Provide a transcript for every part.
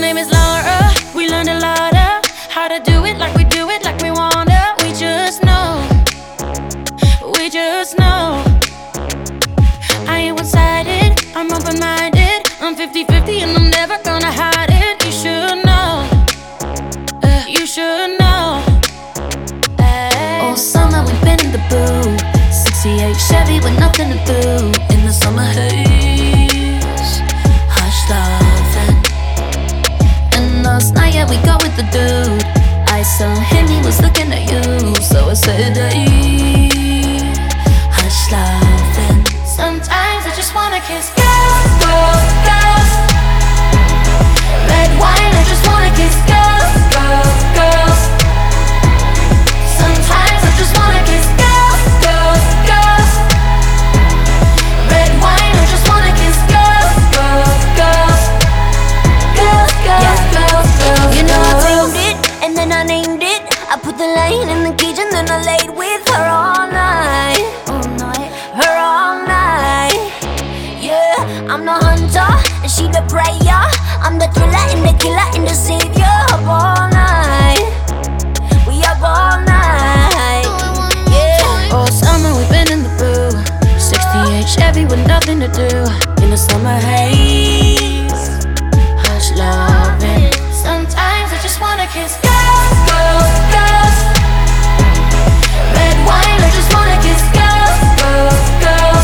name is Laura. We learned a lot of how to do it like we do it, like we wanna. We just know, we just know. I ain't one-sided, I'm open-minded. I'm 50-50 and I'm never gonna hide it. You should know, you should know. All summer we've been in the booth. 68 Chevy with nothing to do. In the summer haze, hush loving. And last night, yeah, we go with the dude. I saw him, he was looking at you. So I said, hey, hush loving. Sometimes I just wanna kiss girls, girls, girls. Red wine, I just wanna kiss girls, girls, girls. Sometimes I just wanna kiss girls, girls, girls. Red wine, I just wanna kiss girls, girls, girls. Girls, girls, girls, girls. You know I framed it, and then I named it. I put the line in the cage and then I laid with her all night. All night, Her all night. Yeah, I'm the hunter and she the prayer. I'm the thriller and the killer and the savior. Up all night, we up all night. Yeah. all summer we've been in the booth. 68 Chevy with nothing to do. In the summer haze, hush loving. Sometimes I just wanna kiss girls, girls, girls. Red wine, I just wanna kiss girls, girls, girls.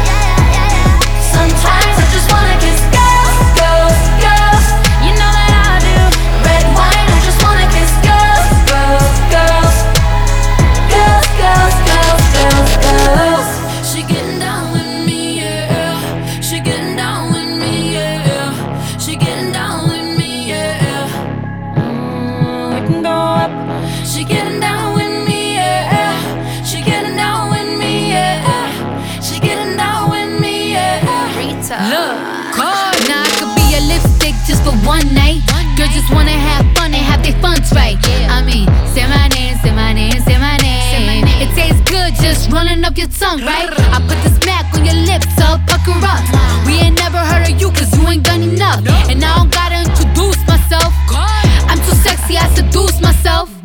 Sometimes I just wanna kiss girls, girls, girls. You know that I do. Red wine, I just wanna kiss girls, girls, girls. Girls, girls, girls, girls, girls. She getting down with me, yeah. She getting down with me, yeah. She getting down with me, yeah. We can go up. She getting down with me, yeah. She getting down with me, yeah. She getting down with me, yeah. Look, now I could be a lipstick just for one night. Girls just wanna have fun and have their funds right. I mean, say my name, say my name, say my name. It tastes good just rolling up your tongue, right? I put the smack on your lips, so pucker up. We ain't never heard of you cause you ain't done enough. And I don't gotta introduce myself. I'm too sexy, I seduce myself.